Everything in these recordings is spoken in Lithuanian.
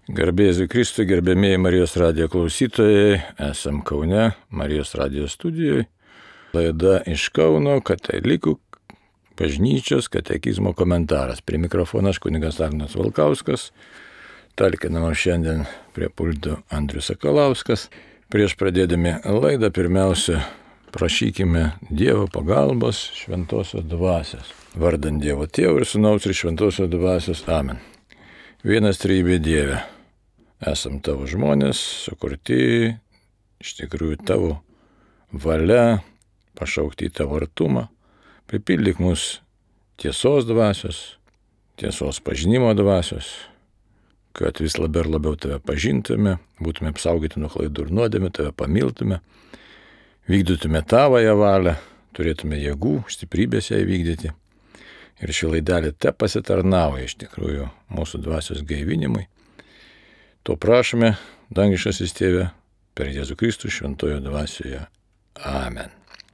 Garbėsiu Kristui, gerbėmėjai Marijos radijo klausytojai, esam Kaune, Marijos radijo studijoje. Laida iš Kauno, katalikų bažnyčios katekizmo komentaras. Prie mikrofono aš kunigas Arnas Valkauskas, talkinama šiandien prie pulto Andrius Sakalauskas. Prieš pradėdami laidą pirmiausia prašykime Dievo pagalbos šventosios dvasios. Vardant Dievo Tėvo ir Sūnaus ir šventosios dvasios. Amen. Vienas trejybė Dieve. Esam tavo žmonės, sukurti iš tikrųjų tavo valia, pašaukti į tavo artumą. Pripildyk mus tiesos dvasios, tiesos pažinimo dvasios, kad vis labiau ir labiau tave pažintume, būtume apsaugoti nuo klaidų ir nuodėmių, tave pamiltume, vykdytume tavąją valią, turėtume jėgų, stiprybės ją įvykdyti. Ir ši laidelė te pasitarnauja iš tikrųjų mūsų dvasios gaivinimui. To prašome, dangiškasis Tėve, per Jėzų Kristų šventojo dvasioje. Amen.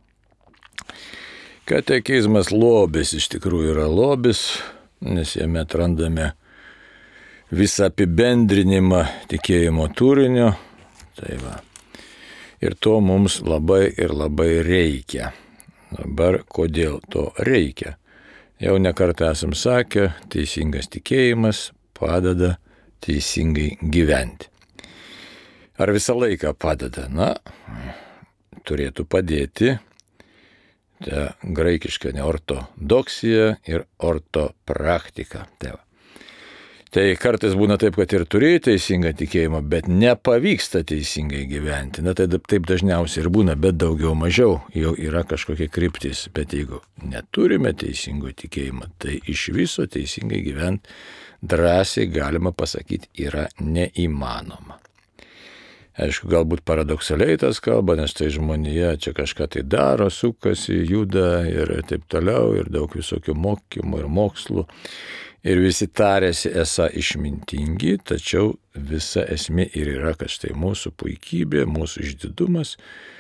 Katekizmas lobis iš tikrųjų yra lobis, nes jame atrandame visą apibendrinimą tikėjimo turinio. Tai va. Ir to mums labai ir labai reikia. Dabar kodėl to reikia? Jau nekartą esam sakę, teisingas tikėjimas padeda teisingai gyventi. Ar visą laiką padeda? Na, turėtų padėti graikiška ortodoksija ir ortopraktika. Tai kartais būna taip, kad ir turi teisingą tikėjimą, bet nepavyksta teisingai gyventi. Na, tai taip dažniausiai ir būna, bet daugiau mažiau jau yra kažkokia kryptis. Bet jeigu neturime teisingo tikėjimo, tai iš viso teisingai gyventi drąsiai galima pasakyti yra neįmanoma. Aišku, galbūt paradoksaliai tas kalba, nes tai žmonija čia kažką tai daro, sukasi, juda ir taip toliau, ir daug visokių mokymų ir mokslų. Ir visi tarėsi esą išmintingi, tačiau visa esmė ir yra, kad štai mūsų puikybė, mūsų išdidumas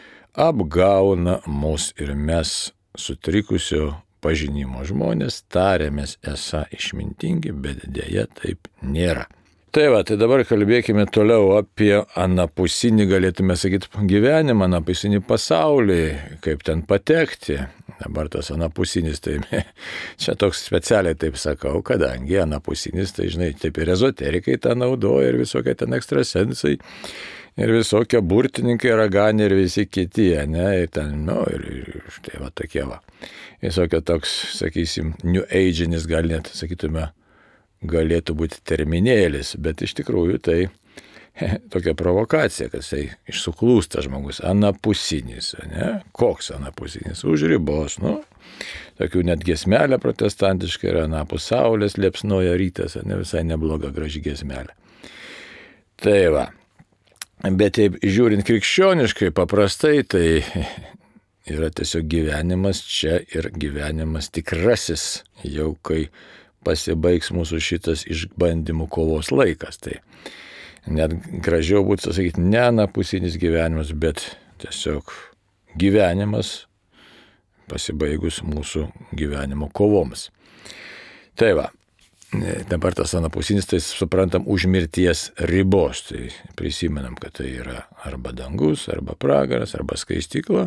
apgauna mus ir mes sutrikusio pažinimo žmonės tarėmės esą išmintingi, bet dėja taip nėra. Tai va, tai dabar kalbėkime toliau apie anapusinį, galėtume sakyti, gyvenimą, anapusinį pasaulį, kaip ten patekti. Dabar tas anapusinis, tai čia toks specialiai taip sakau, kadangi anapusinis, tai žinai, taip ir ezoterikai tą naudoja ir visokie ten ekstrasensai, ir visokie burtininkai, raganiai ir visi kiti, ne, ir ten, ir štai va tokie va. Visokio toks, sakysim, New Age-inis, gal net, sakytume, galėtų būti terminėlis, bet iš tikrųjų tai tokia provokacija, kad tai išsuklūsta žmogus, anapusinis, ne? Koks anapusinis? Už ribos, tokių net giesmelė protestantiška yra, anapus saulės liepsnoja rytas, ne visai nebloga, graži giesmelė. Tai va, bet taip žiūrint krikščioniškai paprastai, tai yra tiesiog gyvenimas čia ir gyvenimas tikrasis, jau kai pasibaigs mūsų šitas išbandymų kovos laikas. Tai net gražiau būtų sakyti ne anapusinis gyvenimas, bet tiesiog gyvenimas pasibaigus mūsų gyvenimo kovoms. Tai va, dabar tas anapusinis, tai suprantam už mirties ribos. Tai prisimenam, kad tai yra arba dangus, arba pragaras, arba skaistykla.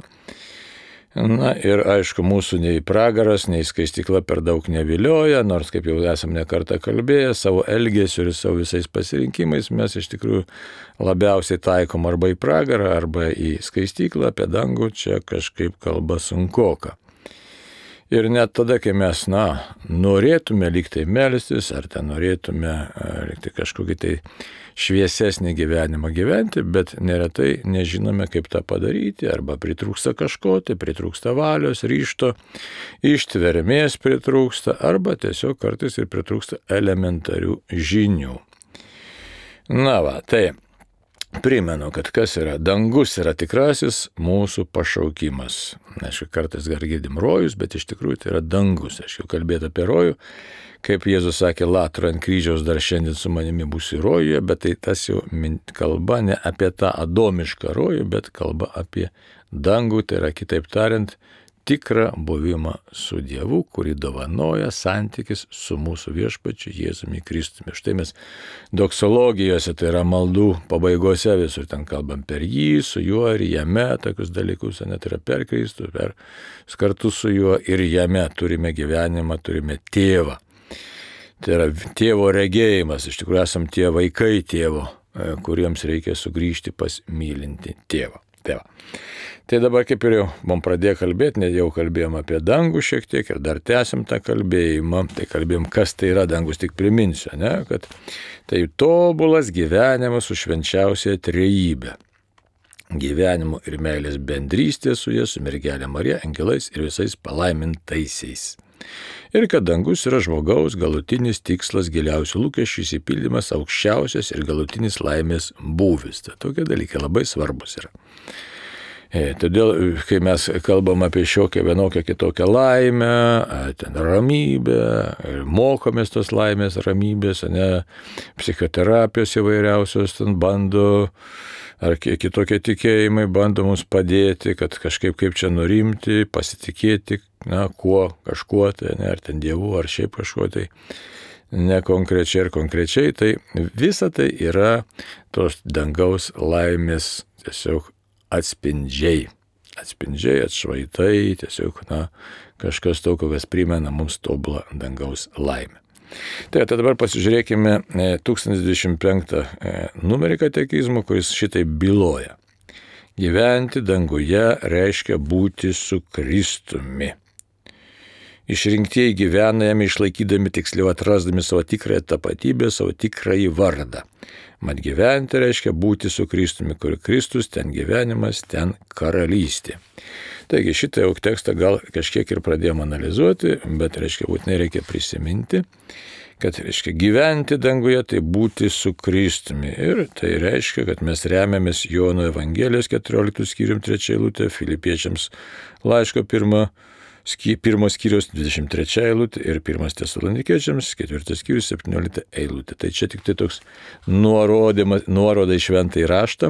Na ir aišku, mūsų nei pragaras, nei skaistykla per daug nevilioja, nors kaip jau esam nekartą kalbėję, savo elgesiu ir savo visais pasirinkimais mes iš tikrųjų labiausiai taikom arba į pragarą, arba į skaistyklą, apie dangų čia kažkaip kalba sunkoka. Ir net tada, kai mes, norėtume lygtai melstis, ar ten norėtume lygtai kažkokį tai šviesesnį gyvenimą gyventi, bet neretai nežinome, kaip tą padaryti, arba pritrūksta kažko, tai pritrūksta valios, ryžto, ištvermės pritrūksta, arba tiesiog kartais ir pritrūksta elementarių žinių. Na va, tai primenu, kad kas yra dangus, yra tikrasis mūsų pašaukimas. Aišku, kartais gar girdim rojus, bet iš tikrųjų tai yra dangus. Aš jau kalbėti apie rojų, kaip Jėzus sakė, Latro ant kryžiaus dar šiandien su manimi būsi rojuje, bet tai tas jau kalba ne apie tą adomišką rojų, bet kalba apie dangų, tai yra kitaip tariant, tikrą buvimą su Dievu, kurį dovanoja santykis su mūsų viešpačiu Jėzumi Kristumi. Štai mes doksologijose, tai yra maldų pabaigose, visur ten kalbam per jį, su juo ir jame, tokius dalykus, net yra per Kristų, kartu su juo ir jame turime gyvenimą, turime tėvą. Tai yra tėvo regėjimas, iš tikrųjų esam tie vaikai tėvo, kuriems reikia sugrįžti pas mylinti tėvą. Tai dabar kaip ir jau mums pradėjo kalbėti, net jau kalbėjom apie dangų šiek tiek ir dar tęsim tą kalbėjimą. Tai kalbėjom, kas tai yra dangus, tik priminsiu, kad tai tobulas gyvenimas su švenčiausia trejybe. Gyvenimo ir meilės bendrystė su jie, su mergelė Marija, angelais ir visais palaimintaisiais. Ir kad dangus yra žmogaus galutinis tikslas, giliausių lūkesčių įsipildymas, aukščiausias ir galutinis laimės būvis. Tai tokie dalykai labai svarbus yra. Todėl, kai mes kalbam apie šiokią vienokią kitokią laimę, ten ramybę, ir mokomės tos laimės, ramybės, psichoterapijos įvairiausios ten bando, ar kitokie tikėjimai bando mums padėti, kad kažkaip kaip čia nurimti, pasitikėti, kažkuo, tai, ar ten Dievu, ar šiaip kažkuo, tai ne konkrečiai ir konkrečiai, tai visa tai yra tos dangaus laimės tiesiog atspindžiai, atšvaitai, tiesiog, kažkas tokio, kas primena mums tobulą dangaus laimę. Tai dabar pasižiūrėkime 1025 numerį katekizmo, kuris šitai byloja. Gyventi danguje reiškia būti su Kristumi. Išrinktieji gyvena jame išlaikydami, tiksliau atrasdami savo tikrąją tapatybę, savo tikrąjį vardą. Mat gyventi reiškia būti su Kristumi, kur Kristus, ten gyvenimas, ten karalystė. Taigi šitą jau tekstą gal kažkiek ir pradėjome analizuoti, bet būtinai reikia prisiminti, kad gyventi danguje tai būti su Kristumi. Ir tai reiškia, kad mes remiamės Jono Evangelijos 14 skyrium 3 eilutė, Filipiečiams laiško 1 skyrius 23 eilutė ir 1 Tesalonikiečiams 4 skyrius 17 eilutė. Tai čia tik tai toks nuoroda į šventąjį raštą,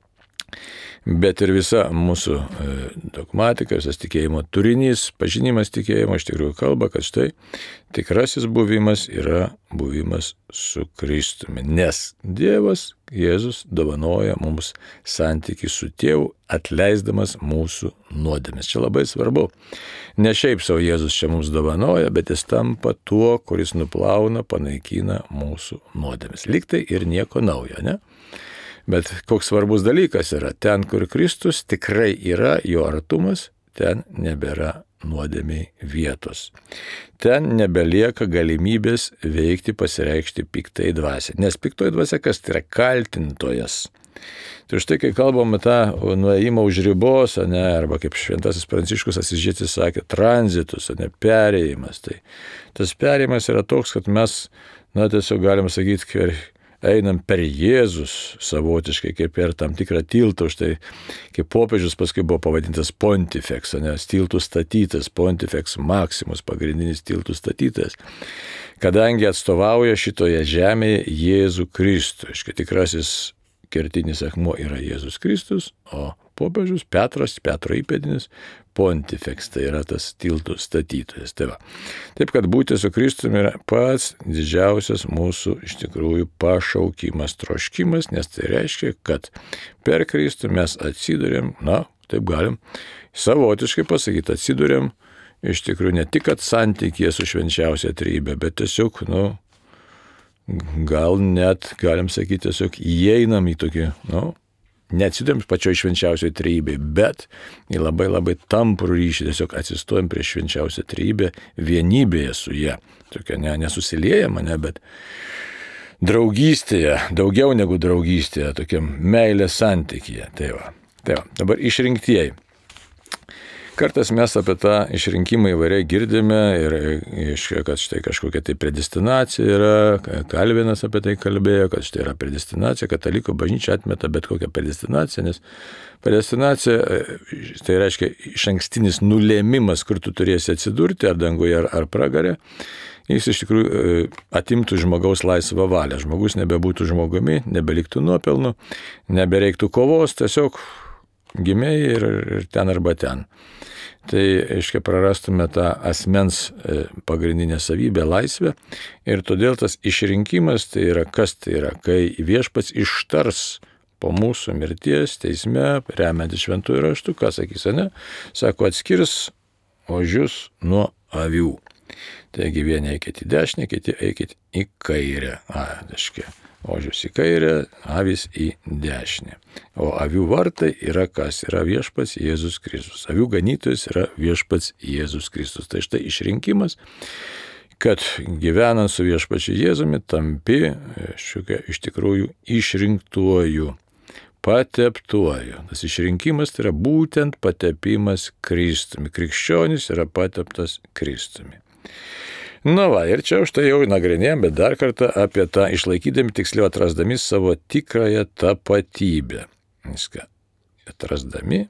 bet ir visa mūsų dogmatika, visas tikėjimo turinys, pažinimas tikėjimo iš tikrųjų kalba, kad štai tikrasis buvimas yra buvimas su Kristumi, nes Dievas, Jėzus dovanoja mums santykį su Tėvu, atleisdamas mūsų nuodėmes. Čia labai svarbu. Ne šiaip savo Jėzus čia mums dovanoja, bet jis tampa tuo, kuris nuplauna, panaikina mūsų nuodėmes. Lyg tai ir nieko naujo, ne? Bet koks svarbus dalykas yra, ten, kur Kristus tikrai yra, jo artumas, ten nebėra nuodėmiai vietos. Ten nebelieka galimybės veikti, pasireikšti piktai dvasiai. Nes piktoji dvasia kas tai yra? Kaltintojas. Tai štai, kai kalbame tą nuėjimą už ribos, arba kaip šventasis Pranciškus Asyžietis sakė, tranzitus, perėjimas. Tai tas perėjimas yra toks, kad mes, tiesiog galim sakyti, einam per Jėzus savotiškai, kaip per tam tikrą tiltą, štai kaip popiežius paskui buvo pavadintas pontifex, tiltų statytas, pontifex maximus, pagrindinis tiltų statytas, kadangi atstovauja šitoje žemėje Jėzų Kristų. Tikrasis kertinis akmuo yra Jėzus Kristus, o popiežius Petro įpėdinis pontifex, tai yra tas tiltų statytojas. Taip, kad būti su Kristumi yra pats didžiausias mūsų iš tikrųjų pašaukimas, troškimas, nes tai reiškia, kad per Kristų mes atsiduriam, taip galim savotiškai pasakyti, atsiduriam iš tikrųjų ne tik kad santykyje su švenčiausia trejybe, bet tiesiog, gal net, galim sakyti, tiesiog įeinam į tokį, neatsiduriam pačioj švenčiausioj trejybei, bet į labai labai tamprų ryšį, tiesiog atsistojam prie švenčiausią trejybę vienybėje su ja. Tokia nesusiliejama, bet draugystėje, daugiau negu draugystėje, tokiam meilės santykyje. Tai va. Dabar išrinktieji. Kartais mes apie tą išrinkimą įvairiai girdime ir kad štai kažkokia tai predestinacija yra, Kalvinas apie tai kalbėjo, kad štai yra predestinacija, katalikų bažnyčia atmeta bet kokią predestinaciją, nes predestinacija tai reiškia išankstinis nulėmimas, kur tu turėsi atsidurti, ar danguje, ar pragare. Jis iš tikrųjų atimtų žmogaus laisvą valią. Žmogus nebebūtų žmogumi, nebeliktų nuopelnų, nebereiktų kovos, tiesiog gimėjai ir ten arba ten. tai, aiškiai, prarastume tą asmens pagrindinę savybę, laisvę. Ir todėl tas išrinkimas tai yra, kas tai yra, kai viešpats ištars po mūsų mirties teisme, remiantis šventųjų raštų, ką sakys, ne? Sako, atskirs ožius nuo avių. Taigi vieni eikit į dešinę, kiti eikit į kairę. Ožius į kairę, avys į dešinę. O avių vartai yra kas? Yra viešpats Jėzus Kristus. Avių ganytojas yra viešpats Jėzus Kristus. Tai štai išrinkimas, kad gyvenant su viešpačiu Jėzumi tampi iš tikrųjų išrinktuoju, pateptuoju. Tas išrinkimas tai yra būtent patepimas Kristumi. Krikščionis yra pateptas Kristumi. Na va, ir čia už tai jau nagrinėjom, bet dar kartą apie tą išlaikydami, tiksliau atrasdami savo tikrąją tapatybę. Viską atrasdami,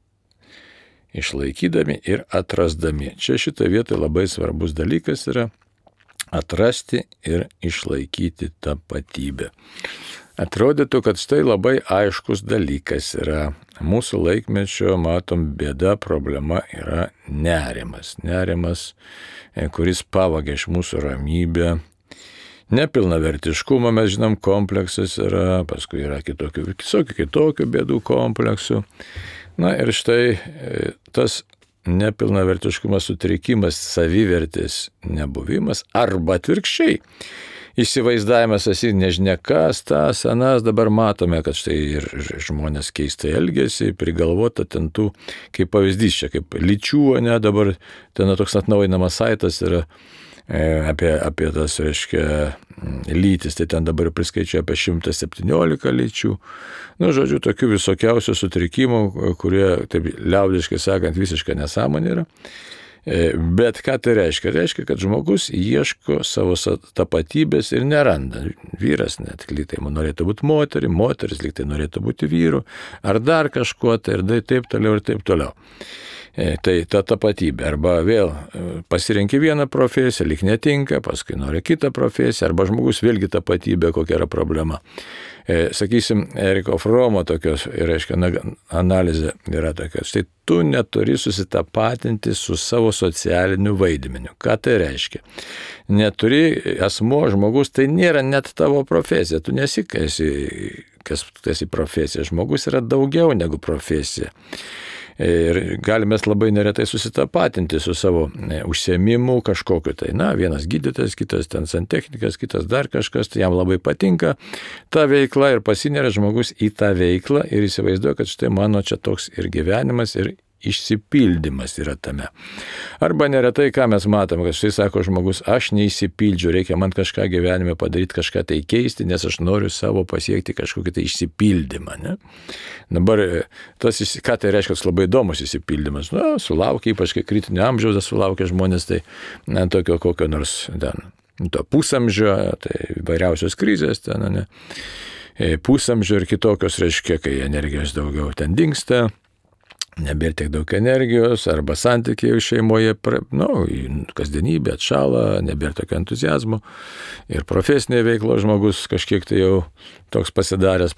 išlaikydami ir atrasdami. Čia šitoje vietoje labai svarbus dalykas yra atrasti ir išlaikyti tapatybę. Atrodytų, kad štai labai aiškus dalykas yra. Mūsų laikmečio, matom, bėda, problema yra nerimas. Nerimas, kuris pavagia iš mūsų ramybę. Nepilnavertiškumo, mes žinom, kompleksas yra, paskui yra kitokių bėdų kompleksų. Na ir štai tas nepilnavertiškumas, sutrikimas, savivertės nebuvimas arba atvirkščiai. Įsivaizdavimas esi nežinia kas, tas, anas, dabar matome, kad štai ir žmonės keistai elgesi, prigalvota ten tų, kaip pavyzdys čia, kaip lyčių, ne, dabar ten toks atnaujinamas saitas yra apie tas, reiškia, lytis, tai ten dabar priskaičiu apie 117 lyčių. Nu, žodžiu, tokių visokiausių sutrikimų, kurie, taip liaudiškai sakant, visiškai nesąmonė yra. Bet ką tai reiškia? Reiškia, kad žmogus ieško savo tapatybės ir neranda. Vyras net lyg tai norėtų būti moterį, moteris lyg tai norėtų būti vyru, ar dar kažkuo, tai ir taip toliau ir taip toliau. Tai ta tapatybė, arba vėl pasirenki vieną profesiją, lyg netinka, paskui nori kitą profesiją, arba žmogus vėlgi tapatybė, kokia yra problema. Sakysim, Eriko Fromo tokios, reiškia, analizė yra tokia, štai tu neturi susitapatinti su savo socialiniu vaidmeniu. Ką tai reiškia? Neturi asmuo, žmogus, tai nėra net tavo profesija, tu nesi, kas tu esi profesija, žmogus yra daugiau negu profesija. Ir galime labai neretai susitapatinti su savo užsiėmimu kažkokiu tai. Na, vienas gydytojas, kitas ten santechnikas, kitas dar kažkas, tai jam labai patinka ta veikla ir pasineria žmogus į tą veiklą ir įsivaizduoja, kad štai mano čia toks ir gyvenimas, ir išsipildymas yra tame. Arba neretai, ką mes matome, kad štai sako žmogus, aš neįsipildžiu, reikia man kažką gyvenime padaryti, kažką tai keisti, nes aš noriu savo pasiekti kažkokį tai išsipildymą. Ne? Dabar, ką tai reiškia, labai įdomus išsipildymas. Na, sulaukia, ypač kai kritinio amžiaus sulaukia žmonės, tai tokio kokio nors ten, to pusamžio, tai vairiausios krizės ten, ne? Pusamžio ir kitokios, reiškia, kai energijos daugiau ten dingsta, nebėra tiek daug energijos, arba santykiai šeimoje, kasdienybė atšala, nebėra tokio entuzijazmo ir profesinė veikla žmogus kažkiek tai jau toks pasidaręs,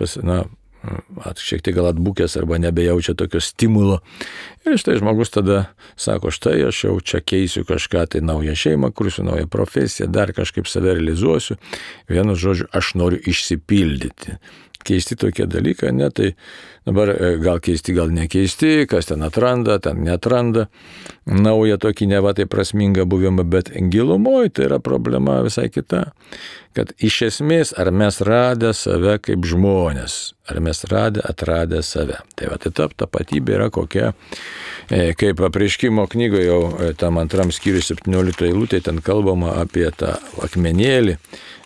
šiek tiek gal atbūkęs arba nebejaučia tokio stimulo. Ir štai žmogus tada sako, štai aš jau čia keisiu kažką, tai naują šeimą, kursiu naują profesiją, dar kažkaip save realizuosiu. Vienu žodžiu, aš noriu išsipildyti. Keisti tokie dalykai, ne, tai dabar gal keisti, gal nekeisti, kas ten atranda, ten neatranda naują tokį neva tai prasmingą buvimą, bet gilumoje tai yra problema visai kita, kad iš esmės ar mes radę save kaip žmonės, ar mes atradę save. Tai va, tai ta tapatybė yra kokia, kaip Apreiškimo knygoje jau tam antram skyriui 17 eilutė, ten kalbama apie tą akmenėlį,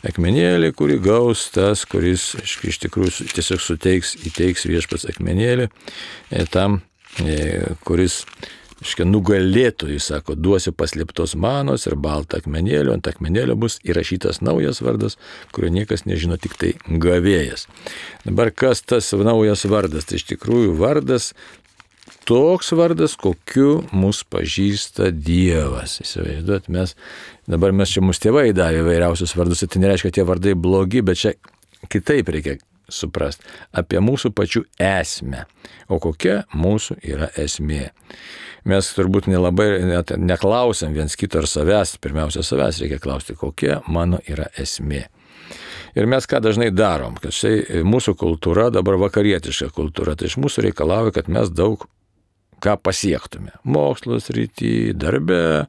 kurį gaus tas, kuris iš tikrųjų tiesiog įteiks viešpats akmenėlį tam, kuris nugalėtų, jis sako, duosiu paslėptos manos ir baltą akmenėlio, ant akmenėlio bus įrašytas naujas vardas, kurio niekas nežino, tik tai gavėjas. Dabar kas tas naujas vardas? Tai iš tikrųjų vardas, toks vardas, kokiu mus pažįsta Dievas. Įsivaizduot, mūsų tėvai davė vairiausius vardus, tai nereiškia, kad tie vardai blogi, bet čia kitaip reikia suprasti, apie mūsų pačių esmę. O kokia mūsų yra esmė? Mes turbūt nelabai neklausiam viens kito ar savęs, pirmiausia savęs reikia klausti, kokia mano yra esmė. Ir mes ką dažnai darom, kad štai mūsų kultūra, dabar vakarietiška kultūra, tai iš mūsų reikalauja, kad mes daug ką pasiektume. Mokslo srity, darbe,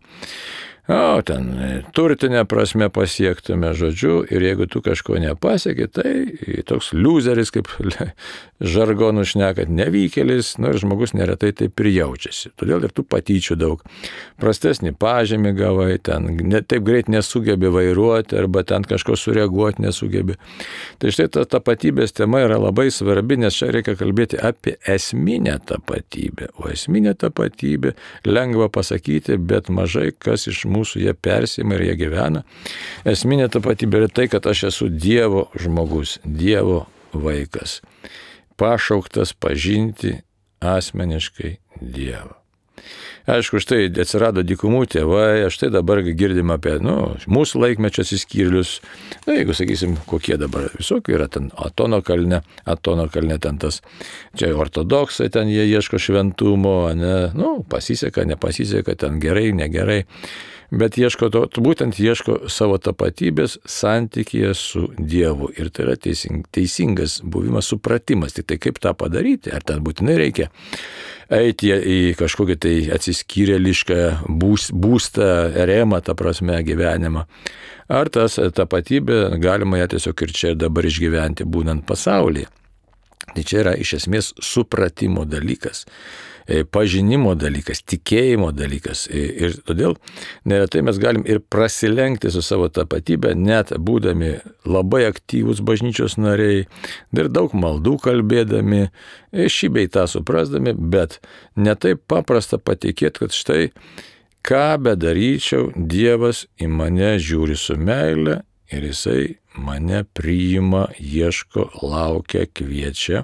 ten turtinė prasme pasiektume, žodžiu, ir jeigu tu kažko nepasieki, tai toks loseris, kaip žargonų šnekat, nevykėlis, ir žmogus neretai taip ir jaučiasi. Todėl ir tų patyčių daug. Prastesnį pažymį gavai, ten taip greit nesugebi vairuoti, arba ten kažko sureaguoti nesugebi. Tai štai ta tapatybės tema yra labai svarbi, nes čia reikia kalbėti apie esminę tapatybę. O esminė tapatybė lengva pasakyti, bet mažai kas iš mūsų jie persima ir jie gyvena. Esminė tapatybė yra tai, kad aš esu Dievo žmogus, Dievo vaikas, pašauktas pažinti asmeniškai Dievą. Aišku, štai atsirado dykumų tėvai, štai dabar girdim apie mūsų laikmečio atsiskyrėlius. Jeigu sakysim, kokie dabar visokių yra ten Atono kalne ten tas, čia ortodoksai, ten jie ieško šventumo, pasiseka, nepasiseka, ten gerai, negerai. Bet būtent ieško savo tapatybės santykyje su Dievu. Ir tai yra teisingas buvimas, supratimas. Tik tai kaip tą padaryti? Ar ten būtinai reikia eiti į kažkokį tai atsiskyrėlišką būstą, eremą, ta prasme, gyvenimą. Ar tas tapatybė galima ją tiesiog ir čia ir dabar išgyventi, būnant pasaulyje. Tai čia yra iš esmės supratimo dalykas, pažinimo dalykas, tikėjimo dalykas. Ir todėl neretai mes galim ir prasilenkti su savo tapatybė, net būdami labai aktyvūs bažnyčios nariai, ir daug maldų kalbėdami, šį bei tą suprasdami, bet netaip paprasta patikėti, kad štai ką bedaryčiau, Dievas į mane žiūri su meile ir jisai mane priima, ieško, laukia, kviečia.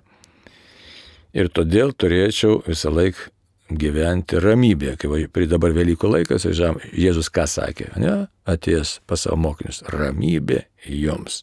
Ir todėl turėčiau visą laiką gyventi ramybėje. Kai dabar Velykų laikas, Jėzus ką sakė? Atėjęs pas savo mokinius, ramybė jums.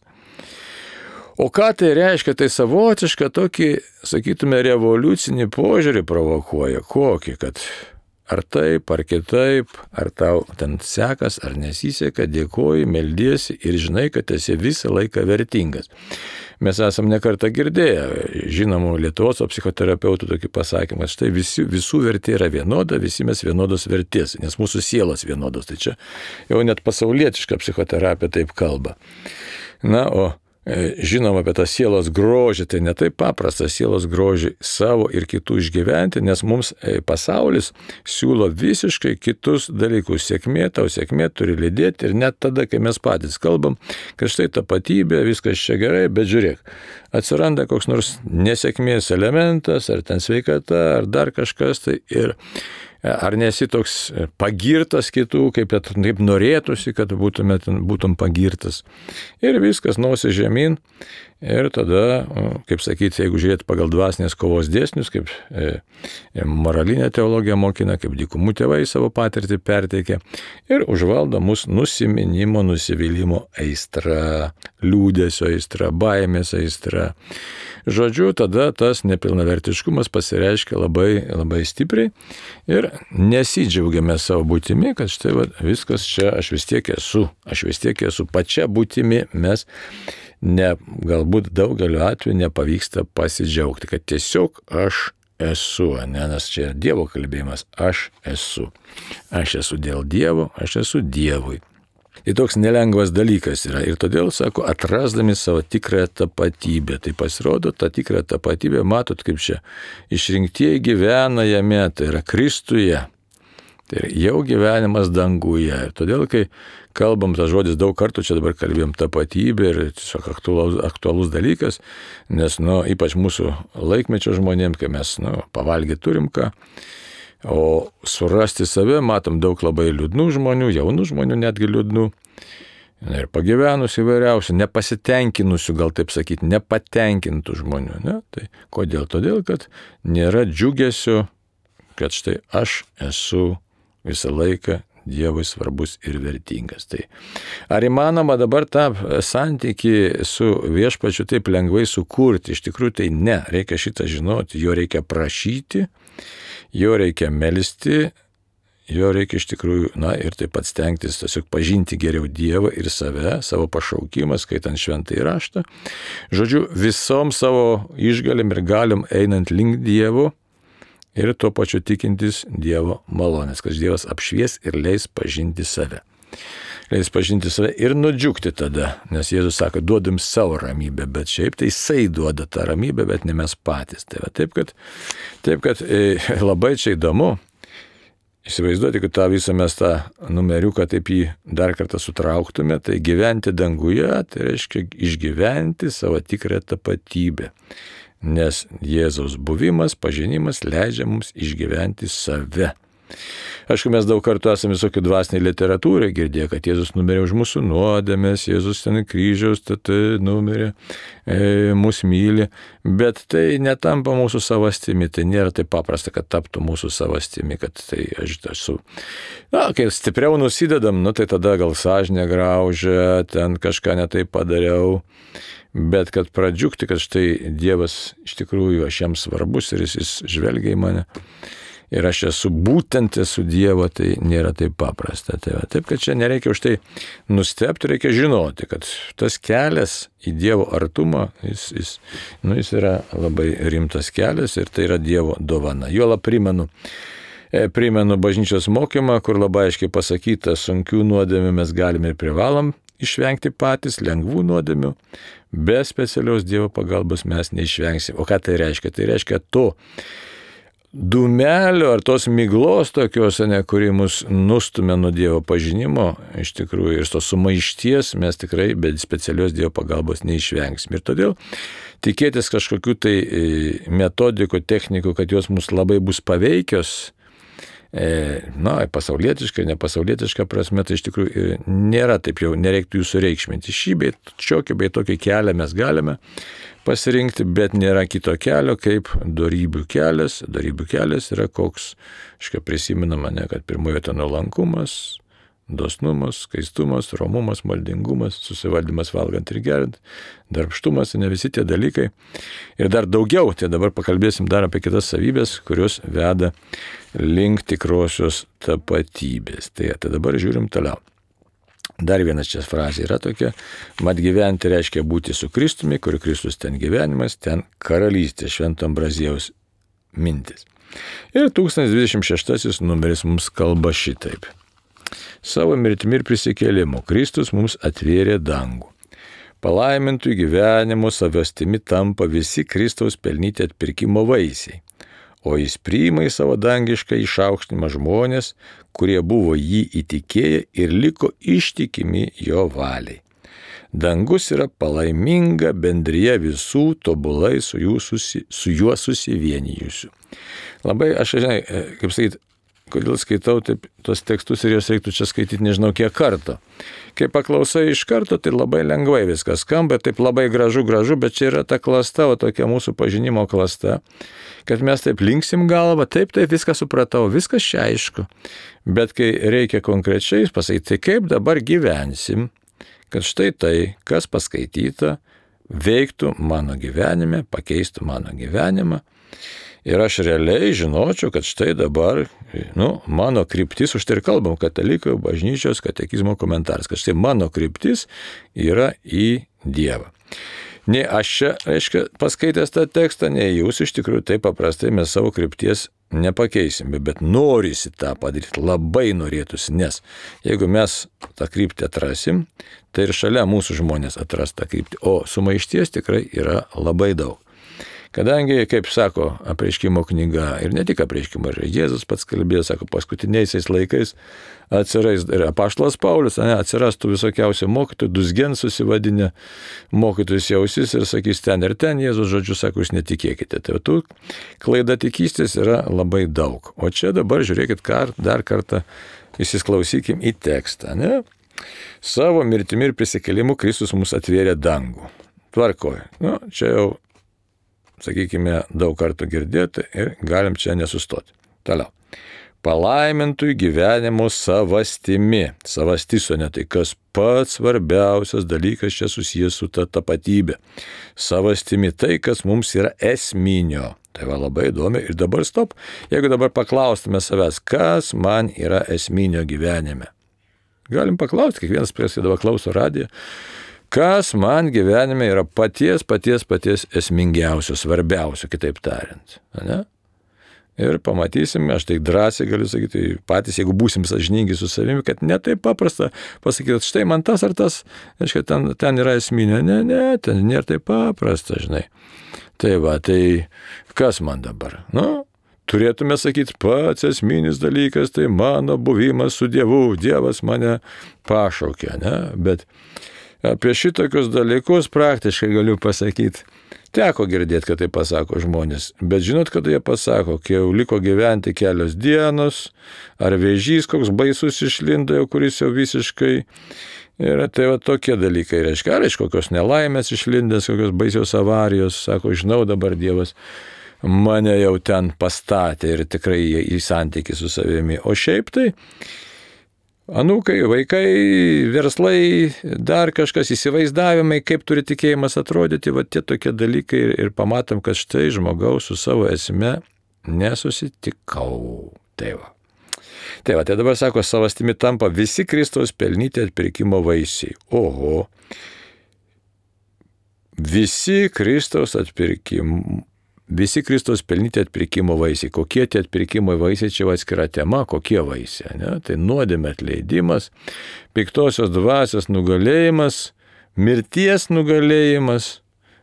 O ką tai reiškia? Tai savotišką tokį, sakytume, revoliucinį požiūrį provokuoja. Kokį, kad ar taip, ar kitaip, ar tau ten sekas, ar nesiseka, dėkoji, meldiesi ir žinai, kad esi visą laiką vertingas. Mes esam nekartą girdėję, žinomų Lietuvos psichoterapeutų tokį pasakymą, štai visų vertė yra vienoda, visi mes vienodos vertės, nes mūsų sielos vienodos. Tai čia jau net pasaulietiška psichoterapija taip kalba. O žinom apie tą sielos grožį, tai ne taip paprasta sielos grožį savo ir kitų išgyventi, nes mums pasaulis siūlo visiškai kitus dalykus. Sėkmė, tau sėkmė turi lydėti ir net tada, kai mes patys kalbam, kad štai tapatybė, viskas čia gerai, bet žiūrėk, atsiranda koks nors nesėkmės elementas, ar ten sveikata, ar dar kažkas, tai ir ar nesi toks pagirtas kitų, kaip norėtųsi, kad būtum pagirtas. Ir viskas nosi žemyn. Ir tada, kaip sakyti, jeigu žiūrėt pagal dvasinės kovos dėsnius, kaip moralinė teologija mokina, kaip dykumų tėvai savo patirtį perteikia, ir užvaldo mus nusiminimo, nusivylimo aistra, liūdesio aistra, baimės aistra. Žodžiu, tada tas nepilnavertiškumas pasireiškia labai, labai stipriai ir nesidžiaugiame savo būtimi, kad štai viskas čia, aš vis tiek esu pačia būtimi, mes galbūt daugeliu atveju nepavyksta pasidžiaugti, kad tiesiog aš esu, nes čia Dievo kalbėjimas, aš esu. Aš esu dėl Dievo, aš esu Dievui. Tai toks nelengvas dalykas yra ir todėl, sako, atrasdami savo tikrąją tapatybę. Tai pasirodo, tą tikrą tapatybę, matot, kaip čia išrinktieji gyvena jame, tai yra Kristuje. Tai yra jau gyvenimas danguje. Ir todėl, kai kalbam, tas žodis daug kartų, čia dabar kalbėjom tapatybė ir tiesiog aktualus dalykas, nes, ypač mūsų laikmečio žmonėm, kai mes, pavalgyti turim ką, o surasti save, matom daug labai liūdnų žmonių, jaunų žmonių netgi liūdnų, ir pagyvenusių įvairiausių, nepasitenkinusių, gal taip sakyti, nepatenkintų žmonių. Tai kodėl? Todėl, kad nėra džiugesio, kad štai aš esu visą laiką Dievui svarbus ir vertingas. Tai ar įmanoma dabar tą santykį su viešpačiu taip lengvai sukurti? Iš tikrųjų tai ne, reikia šitą žinoti, jo reikia prašyti, jo reikia melstis, jo reikia iš tikrųjų, ir taip pat stengtis tiesiog pažinti geriau Dievą ir save, savo pašaukimą, skaitant šventąjį raštą. Žodžiu, visom savo išgalim ir galim einant link Dievo ir tuo pačiu tikintis Dievo malonės, kad Dievas apšvies ir leis pažinti save. Leis pažinti save ir nudžiugti tada, nes Jėzus sako, duodam savo ramybę, bet šiaip tai Jisai duoda tą ramybę, bet ne mes patys. Tai va, taip kad labai čia įdomu. Įsivaizduoti, kad tą visą mes tą numeriuką taip jį dar kartą sutrauktume, tai gyventi danguje, tai reiškia išgyventi savo tikrą tapatybę. Nes Jėzaus buvimas, pažinimas leidžia mums išgyventi save. Aišku, mes daug kartų esame visokių dvasiniai literatūrai girdėję, kad Jėzus numirė už mūsų nuodėmes, Jėzus ten kryžiaus numirė, mus myli, bet tai netampa mūsų savastimi, tai nėra taip paprasta, kad taptų mūsų savastimi, kad tai aš esu. Kai stipriau nusidedam, tai tada gal sąžinė graužia, ten kažką netai padariau, bet kad pradžiugti, kad štai Dievas iš tikrųjų aš jam svarbus ir jis žvelgia į mane. Ir aš esu Dievo, tai nėra taip paprasta. Taip, kad čia nereikia už tai nustebti, reikia žinoti, kad tas kelias į Dievo artumą, jis yra labai rimtas kelias ir tai yra Dievo dovana. Juolab primenu bažnyčios mokymą, kur labai aiškiai pasakyta, sunkių nuodėmių mes galime ir privalom išvengti patys, lengvų nuodėmių, be specialios Dievo pagalbos mes neišvengsim. O ką tai reiškia? Tai reiškia to dūmelio ar tos miglos tokios, kuri mus nustumia nuo Dievo pažinimo, iš tikrųjų, ir tos sumaišties mes tikrai be specialios Dievo pagalbos neišvengsim. Ir todėl tikėtis kažkokių tai metodikų, technikų, kad jos mus labai bus paveikios, pasaulietiškai, nepasaulietiška prasme, tai iš tikrųjų nėra taip jau, nereiktų jų sureikšminti. Šį bei tokį kelią mes galime pasirinkti, bet nėra kito kelio kaip dorybių kelias. Dorybių kelias yra koks, prisimenama, kad pirmoje vietoje nuolankumas, dosnumas, skaistumas, romumas, maldingumas, susivaldymas valgant ir geriant, darbštumas, ne visi tie dalykai. Ir dar daugiau, tai dabar pakalbėsim dar apie kitas savybės, kurios veda link tikrosios tapatybės. Tai dabar žiūrim toliau. Dar vienas čia frazė yra tokia, mat gyventi reiškia būti su Kristumi, kur Kristus ten gyvenimas, ten karalystė, Švento Ambraziejaus mintis. Ir 1026 numeris mums kalba šitaip. Savo mirtimi ir prisikėlimu Kristus mums atvėrė dangų. Palaimintų gyvenimo savastimi tampa visi Kristaus pelnyti atpirkimo vaisiai, o jis priima į savo dangišką išaukštinimą žmonės, kurie buvo jį įtikėję ir liko ištikimi jo valiai. Dangus yra palaiminga bendrija visų tobulai su juo susivienijusių. Labai, aš žinai, kaip sakyti, kodėl skaitau taip tos tekstus ir jos reiktų čia skaityti nežinau kiek kartų. Kai paklausai iš karto, tai labai lengvai viskas skamba, taip labai gražu, bet čia yra ta klasta, o tokia mūsų pažinimo klasta, kad mes taip linksim galvą, taip viską supratau, viskas čia aišku. Bet kai reikia konkrečiai pasakyti, tai kaip dabar gyvensim, kad štai tai, kas paskaityta, veiktų mano gyvenime, pakeistų mano gyvenimą. Ir aš realiai žinočiau, kad štai dabar, mano kryptis, už tai ir kalbam, katalikų bažnyčios katekizmo komentaras, kad štai mano kryptis yra į Dievą. Nei aš čia, reiškia, paskaitęs tą tekstą, nei jūs iš tikrųjų taip paprastai mes savo krypties nepakeisime, bet norisi tą padaryti, labai norėtųsi, nes jeigu mes tą kryptį atrasim, tai ir šalia mūsų žmonės atras tą kryptį, o sumaišties tikrai yra labai daug. Kadangi, kaip sako apreiškimo knyga, ir ne tik apreiškimo, ir Jėzus pats kalbėjo, sako, paskutiniaisiais laikais atsiras, ir apaštalas Paulius, atsirastų visokiausių mokytojų, duzgen susivadinę mokytojus jausis ir sakys ten ir ten, Jėzus žodžiu sako, jūs netikėkite. Tai tų klaida tikystės yra labai daug. O čia dabar žiūrėkit, dar kartą įsisklausykim į tekstą. Ne? Savo mirtimi ir prisikėlimu Kristus mums atvėrė dangų. Tvarkoj. Čia jau sakykime, daug kartų girdėti ir galim čia nesustoti. Toliau. palaimintų gyvenimo savastimi. Savastis, o ne tai, kas pats svarbiausias dalykas čia susijęs su ta tapatybė. Savastimi tai, kas mums yra esminio. Tai va labai įdomi. Ir dabar stop, jeigu dabar paklaustume savęs, kas man yra esminio gyvenime. Galim paklausti, kiekvienas prie dabar klauso radiją, kas man gyvenime yra paties esmingiausio, svarbiausio, kitaip tariant. Ne? Ir pamatysim, aš tai drąsiai galiu sakyti, patys, jeigu būsim sąžiningi su savimi, kad ne taip paprasta pasakyti, štai man tas ar tas, aiškiai, ten yra esminio. Ne, ten nėra taip paprasta, žinai. Tai va, tai kas man dabar? Nu, turėtume sakyti, pats esminis dalykas, tai mano buvimas su Dievu, Dievas mane pašaukė, ne? Bet apie šitokius dalykus praktiškai galiu pasakyti, teko girdėti, kad tai pasako žmonės, bet žinot, kada jie pasako, kai jau liko gyventi kelios dienos, ar vėžys koks baisus išlindo, jau kuris jau visiškai. Ir tai va tokie dalykai reiškia, ar iš kokios nelaimės išlindęs, kokios baisios avarijos, sako, žinau dabar Dievas mane jau ten pastatė ir tikrai į santykį su savimi. O šiaip tai anūkai, vaikai, verslai, dar kažkas įsivaizdavimai, kaip turi tikėjimas atrodyti, va tie tokie dalykai ir pamatom, kad štai žmogaus su savo esme nesusitikau. Tai va. Tai dabar sako, savastimi tampa visi Kristaus pelnyti atpirkimo vaisiai. Oho. Visi Kristaus pelnyti atpirkimo vaisiai. Kokie tie atpirkimo vaisiai, čia atskira tema, kokie vaisiai. Ne? Tai nuodėmė atleidimas, piktosios dvasios nugalėjimas, mirties nugalėjimas,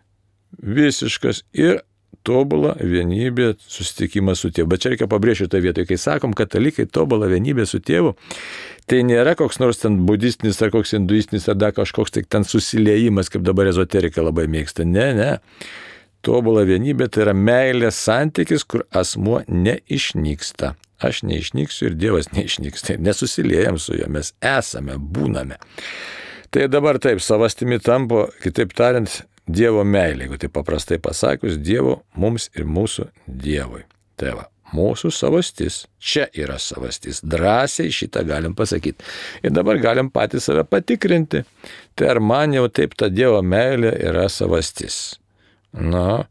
visiškas ir tobula vienybė, susitikimas su tėvu. Bet čia reikia pabrėžti tą vietą, kai sakom, katalikai tobula vienybė su tėvu, tai nėra koks nors ten budistinis ar koks hinduistinis ar dar kažkoks tik ten susiliejimas, kaip dabar ezoterika labai mėgsta. Ne. Tobula vienybė tai yra meilės santykis, kur asmuo neišnyksta. Aš neišnyksiu ir Dievas neišnyksta. Nesusiliejam su juo, mes esame, būname. Tai dabar taip, savastimi tampa, kitaip tariant, Dievo meilė, jeigu tai paprastai pasakius, Dievo mums ir mūsų Dievui. Tai va, mūsų savastis, čia yra savastis, drąsiai šitą galim pasakyti. Ir dabar galim patys save patikrinti, tai ar man jau taip ta Dievo meilė yra savastis. Nu,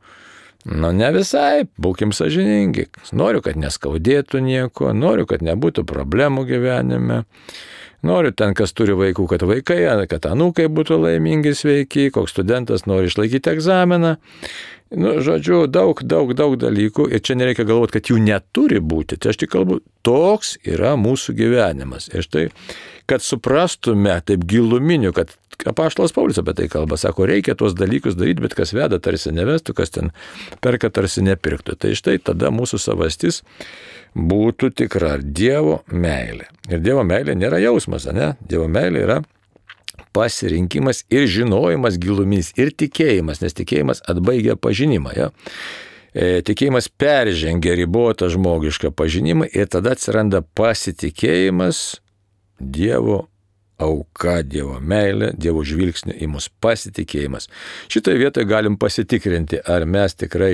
ne visai, būkim sąžiningi. Noriu, kad neskaudėtų nieko, noriu, kad nebūtų problemų gyvenime. Noriu ten, kas turi vaikų, kad vaikai, kad anūkai būtų laimingi, sveiki, koks studentas nori išlaikyti egzaminą. Nu, žodžiu, daug dalykų ir čia nereikia galvoti, kad jų neturi būti. Tai aš tik kalbu, toks yra mūsų gyvenimas. Ir štai, kad suprastume taip giluminiu, kad apaštalas Paulius apie tai kalba, sako, reikia tuos dalykus daryti, bet kas veda tarsi nevestų, kas ten perka tarsi nepirktų. Tai štai tada mūsų savastis būtų tikra Dievo meilė. Ir Dievo meilė nėra jausmas, ne? Dievo meilė yra pasirinkimas ir žinojimas giluminis ir tikėjimas, nes tikėjimas atbaigia pažinimą. Ja? Tikėjimas peržengia ribotą žmogišką pažinimą ir tada atsiranda pasitikėjimas Dievo auka, Dievo meilė, Dievo žvilgsnio į mus, pasitikėjimas. Šitoje vietoje galim pasitikrinti, ar mes tikrai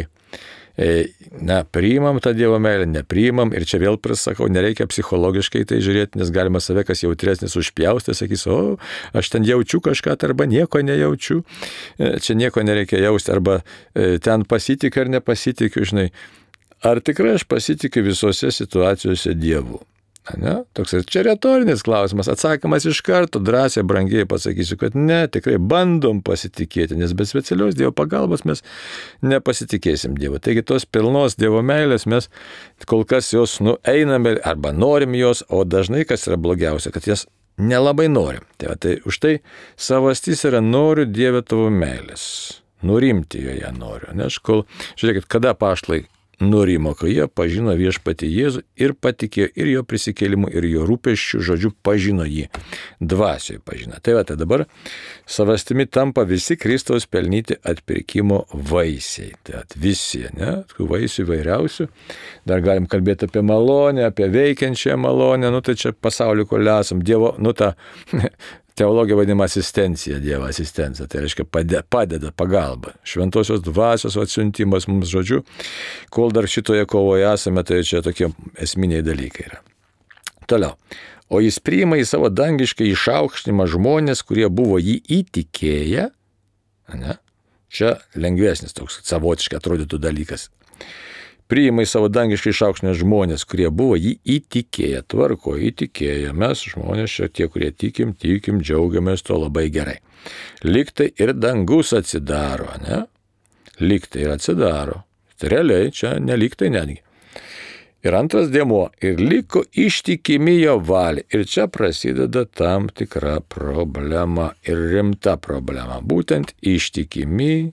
priimam tą Dievo meilę, nepriimam. Ir čia vėl prasakau, nereikia psichologiškai tai žiūrėti, nes galima save, kas jautresnis užpjausti, sakys, aš ten jaučiu kažką, arba nieko nejaučiu. Čia nieko nereikia jausti, arba ten pasitikiu ar nepasitikiu, žinai. Ar tikrai aš pasitikiu visose situacijose Dievu? Ne? Toks ir čia retorinis klausimas, atsakymas iš karto, drąsiai, brangiai pasakysiu, kad ne, tikrai bandom pasitikėti, nes be specialios Dievo pagalbos mes nepasitikėsim Dievu. Taigi tos pilnos Dievo meilės mes kol kas jos einame arba norim jos, o dažnai kas yra blogiausia, kad jas nelabai norim. Tai už tai savastis yra noriu Dieve tavo meilės, nurimti joje noriu. Nes žiūrėkit, kada apaštalai nurimo, kai jie pažino viešpatį Jėzų ir patikėjo ir jo prisikėlimu, ir jo rūpesčiu, žodžiu, pažino jį. Dvasioje pažino. Tai dabar savastimi tampa visi Kristaus pelnyti atpirkimo vaisiai. Tai visi, ne? Vaisių įvairiausių. Dar galim kalbėti apie malonę, apie veikiančią malonę. Tai čia pasaulio kol esam. Dievo, teologija vadinama asistencija, Dievo asistencija, tai reiškia padeda, pagalba. Šventosios dvasios atsiuntimas mums, žodžiu, kol dar šitoje kovoje esame, tai čia tokie esminiai dalykai yra. Toliau. O jis priima į savo dangišką išaukštinimą žmonės, kurie buvo jį įtikėję. Ne? Čia lengvesnis toks savotiškai atrodytų dalykas. Priima į savo dangišką išaukštinimą žmonės, kurie buvo jį įtikėję. Tvarko, įtikėję. Mes žmonės čia tie, kurie tikim, džiaugiamės to labai gerai. Liktai ir dangus atsidaro, ne? Liktai ir atsidaro. Tai realiai čia neliktai netgi. Ir antras dėmuo, ir liko ištikimi jo valiai. Ir čia prasideda tam tikra problema ir rimta problema. Būtent ištikimi,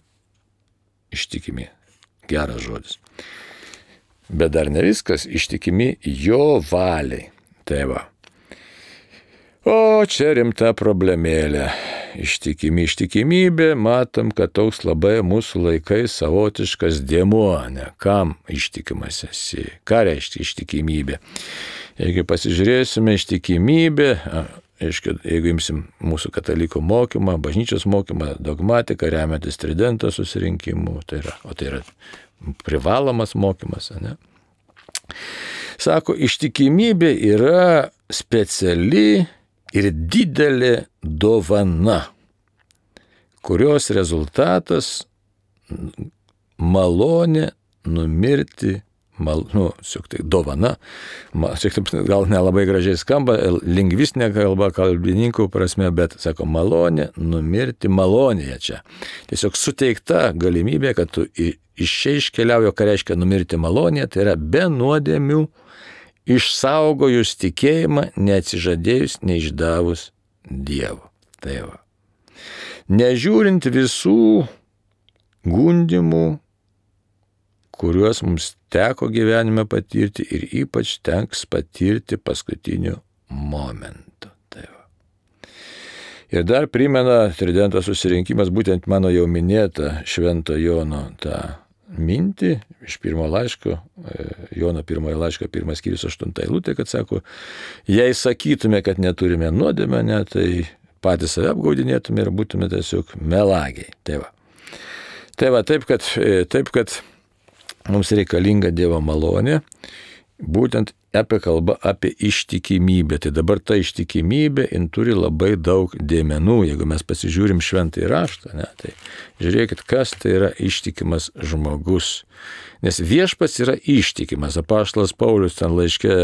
geras žodis. Bet dar ne viskas, ištikimi jo valiai. Tai va. O čia rimta problemėlė. Ištikimybė, matom, kad toks labai mūsų laikais savotiškas dėmuo, ne? Kam ištikimas esi? Ką reiškia ištikimybė? Jeigu pasižiūrėsime ištikimybę, jeigu imsim mūsų katalikų mokymą, bažnyčios mokymą, dogmatiką, remiantis Tridento susirinkimu, tai yra privalomas mokymas, ne? Sako, ištikimybė yra speciali ir didelė dovana, kurios rezultatas malonė numirti, dovana, gal nelabai gražiai skamba, lingvistinė kalba, kalbininkų prasme, bet, sako, malonė numirti malonėje čia. Tiesiog suteikta galimybė, kad tu iš čia iškeliaujo, ką reiškia numirti malonėje, tai yra be nuodėmių, išsaugojus tikėjimą, neatsižadėjus, neišdavus Dievo. Tai va. Nežiūrint visų gundimų, kuriuos mums teko gyvenime patirti ir ypač tenks patirti paskutiniu momentu. Tai va. Ir dar primena Tridento susirinkimas būtent mano jau minėtą Švento Jono tą mintį iš pirmo laiško, Jono pirmojo laiško 1 skyrius 8 eilutė, kad sako, jei sakytume, kad neturime nuodėmę, ne, tai patys save apgaudinėtume ir būtume tiesiog melagiai. Tai va, taip kad mums reikalinga Dievo malonė, būtent apie kalbą apie ištikimybę. Tai dabar ta ištikimybė, jin turi labai daug dėmenų. Jeigu mes pasižiūrim Šventąjį raštą, ne, tai žiūrėkit, kas tai yra ištikimas žmogus. Nes viešpats yra ištikimas. Apaštalas Paulius ten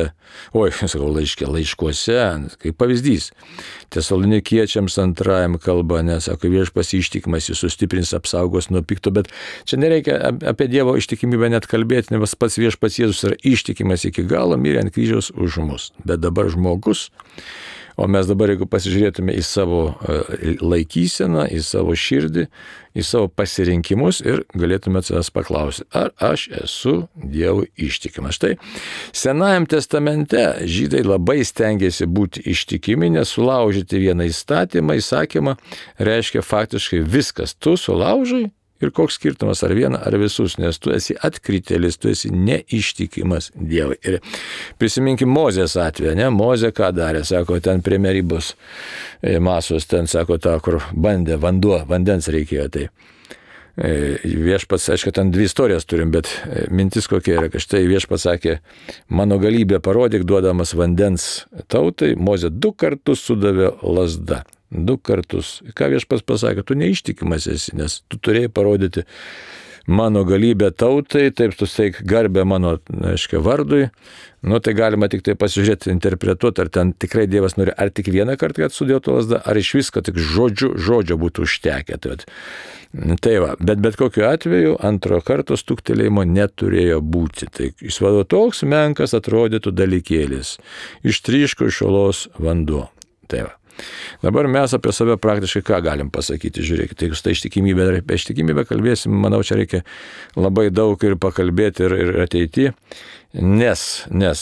laiškuose, kaip pavyzdys. Tesalonikiečiams 2 kalba, nesako, viešpats ištikimas, jis sustiprins, apsaugos nuo pikto, bet čia nereikia apie Dievo ištikimybę net kalbėti, nes pats viešpats Jėzus yra ištikimas iki galo, mirė ant kryžiaus už mus. Bet dabar žmogus, o mes dabar, jeigu pasižiūrėtume į savo laikyseną, į savo širdį, į savo pasirinkimus ir galėtume savęs paklausyti, ar aš esu Dievui ištikimas. Štai Senajam testamente žydai labai stengiasi būti ištikimi, nes sulaužyti vieną įsakymą reiškia faktiškai viskas. Tu sulaužai ir koks skirtumas, ar vieną, ar visus, nes tu esi atkritėlis, tu esi neištikimas Dievui. Ir prisiminkim Mozės atveju, ne? Mozė ką darė, sako, ten prie Meribos Masos, ten, sako, ta, kur bandė vandens reikėjo, tai viešpats, aišku, ten 2 istorijas turim, bet mintis kokia yra, kad štai viešpats sakė, mano galybę parodyk, duodamas vandens tautai, Mozė 2 kartus sudavė lazda. 2 kartus. Ką viešpats pasakė, tu neištikimas esi, nes tu turėjai parodyti mano galybę tautai, taip tu steik garbę mano, aiškia, vardui. Nu, tai galima tik tai pasižiūrėti, interpretuoti, ar ten tikrai Dievas nori, ar tik vieną kartą, kad sudėtų lasdą, ar iš visko tik žodžio būtų užtekę. Tai va, bet kokiu atveju 2 karto stuktelėjimo neturėjo būti. Tai jis vado toks menkas atrodytų dalykėlis. Ištryško iš olos vanduo. Tai va. Dabar mes apie save praktiškai ką galim pasakyti, žiūrėkite, jeigu tai ištikimybė, ir apie ištikimybę kalbėsim, manau, čia reikia labai daug ir pakalbėti ir ateityje, nes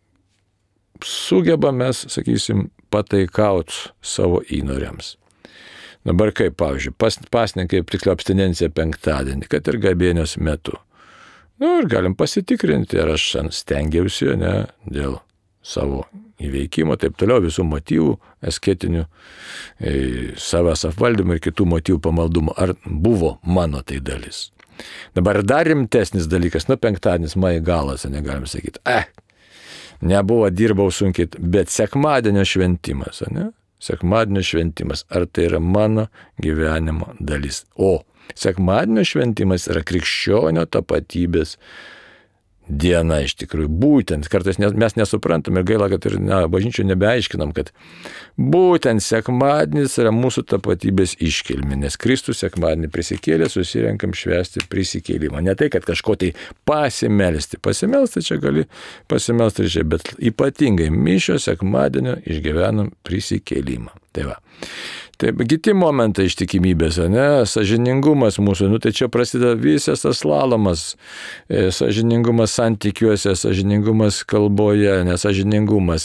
sugebame, sakysim, pataikauti savo įnoriams. Dabar kaip, pavyzdžiui, pasninkai tiksliau abstinencija penktadienį, kad ir gavėnios metu. Ir galim pasitikrinti, ar aš stengiausi, ne, dėl savo įveikimo, taip toliau, visų motyvų, asketinių, savęs apvaldymų ir kitų motyvų pamaldumų. Ar buvo mano tai dalis? Dabar dar rimtesnis dalykas, penktadienis, galas, negalim sakyti, nebuvo, dirbau sunkiai, bet sekmadienio šventimas, Sekmadienio šventimas, ar tai yra mano gyvenimo dalis? O sekmadienio šventimas yra krikščionio tapatybės diena iš tikrųjų. Būtent, kartais mes nesuprantam ir gaila, kad ir bažnyčių nebeaiškinam, kad būtent sekmadienis yra mūsų tapatybės iškilmė, nes Kristus sekmadienį prisikėlė, susirenkam švęsti prisikėlimą. Ne tai, kad kažko tai pasimelsti čia gali pasimelsti čia, bet ypatingai mišios sekmadienio išgyvenam prisikėlimą. Tai va. Taip, kiti momentai ištikimybės, sąžiningumas mūsų, tai čia prasideda visas tas slalomas, sąžiningumas santykiuose, sąžiningumas kalboje, nesąžiningumas.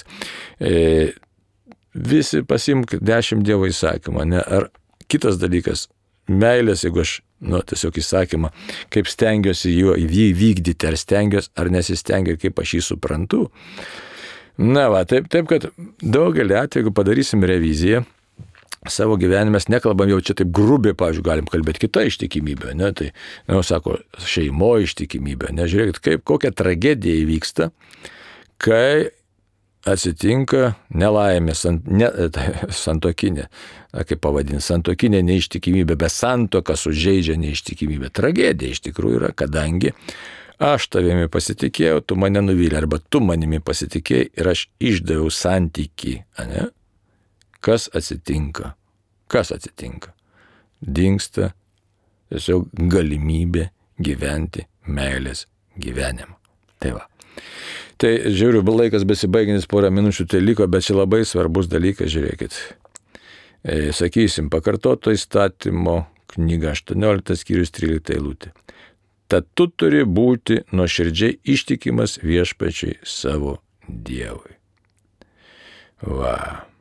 Visi pasimk 10 Dievo įsakymą, ar kitas dalykas, meilės, jeigu aš, tiesiog įsakymą, kaip stengiuosi jį vykdyti, ar stengiuosi, ar nesistengiu, kaip aš jį suprantu. Taip, kad daugelį atvejų, jeigu padarysim reviziją, savo gyvenime mes nekalbam jau čia taip grubiai, pavyzdžiui, galim kalbėti kitą ištikimybę, tai, sako, šeimo ištikimybę, žiūrėkit, kokia tragedija įvyksta, kai atsitinka nelaimė, santuokinė, kaip pavadinti, santuokinė neištikimybė, be santuoka sužeidžia neištikimybė. Tragedija iš tikrųjų yra, kadangi aš tavimi pasitikėjau, tu mane nuvylė, arba tu manimi pasitikėjai ir aš išdaviau santykį, Kas atsitinka? Dingsta tiesiog galimybė gyventi meilės gyvenimą. Tai va. Tai žiūriu, laikas besibaigiantis, porą minučių tai liko, bet čia labai svarbus dalykas, žiūrėkit. Sakysim, Pakartoto įstatymo knyga 18 skyrius 13 eilutė. Tad tu turi būti nuoširdžiai ištikimas viešpačiui savo Dievui. Va.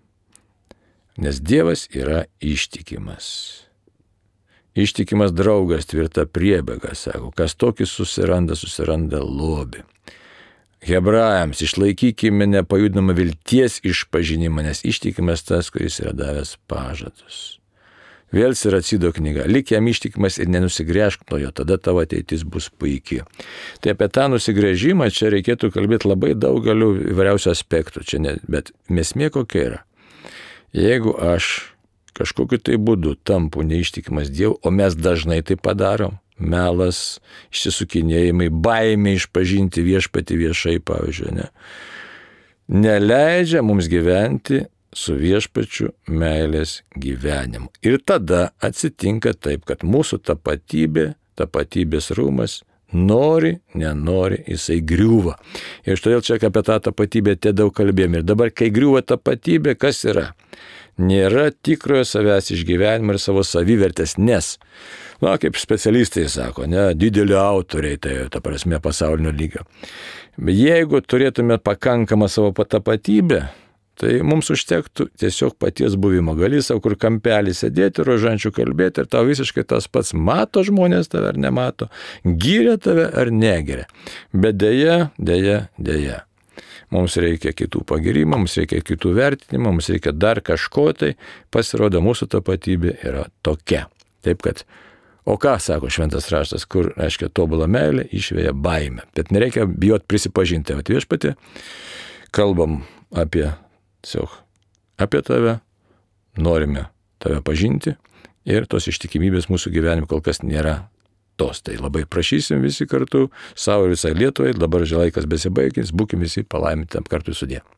Nes Dievas yra ištikimas. Ištikimas draugas, tvirta priebėga, sako, kas tokį susiranda lobį. Hebrajams išlaikykime nepajudinamą vilties išpažinimą, nes ištikimas tas, kuris yra davęs pažadus. Vėl Siracido knyga, lik jam ištikimas ir nenusigręžk nuo jo, tada tavo ateitis bus puiki. Tai apie tą nusigręžimą čia reikėtų kalbėti labai daugeliu įvairiausių aspektų, bet esmė kokia yra. Jeigu aš kažkokiu tai būdu tampu neištikimas Dievui, o mes dažnai tai padarom, melas, išsisukinėjimai, baimė išpažinti viešpatį viešai, pavyzdžiui, neleidžia mums gyventi su viešpačiu meilės gyvenimu. Ir tada atsitinka taip, kad mūsų tapatybės rūmas, nori, nenori, jisai griūva. Ir todėl čia apie tą tapatybę daug kalbėjome. Ir dabar, kai griūva tapatybė, kas yra? Nėra tikrojo savęs išgyvenimo ir savo savivertės, nes, kaip specialistai sako, dideli autoriai, tai ta prasme pasaulinio lygio. Jeigu turėtume pakankamą savo tapatybę, tai mums užtektų tiesiog paties buvimo. Gali savo kur kampelį sėdėti, rožančių kalbėti ir tau visiškai tas pats, mato žmonės tave ar nemato, gyria tave ar negiria. Bet deja. Mums reikia kitų pagirimų, mums reikia kitų vertinimų, mums reikia dar kažko, tai pasirodo mūsų tapatybė yra tokia. Taip kad, o ką sako šventas raštas, kur, reiškia, tobula meilė išveja baimę. Bet nereikia bijot prisipažinti, viešpatie, kalbam apie tave, norime tave pažinti ir tos ištikimybės mūsų gyvenime kol kas nėra tos. Tai labai prašysim visi kartu, savo ir visai Lietuvai, dabar laikas besibaigiantis, būkim visi palaiminti kartu sudie.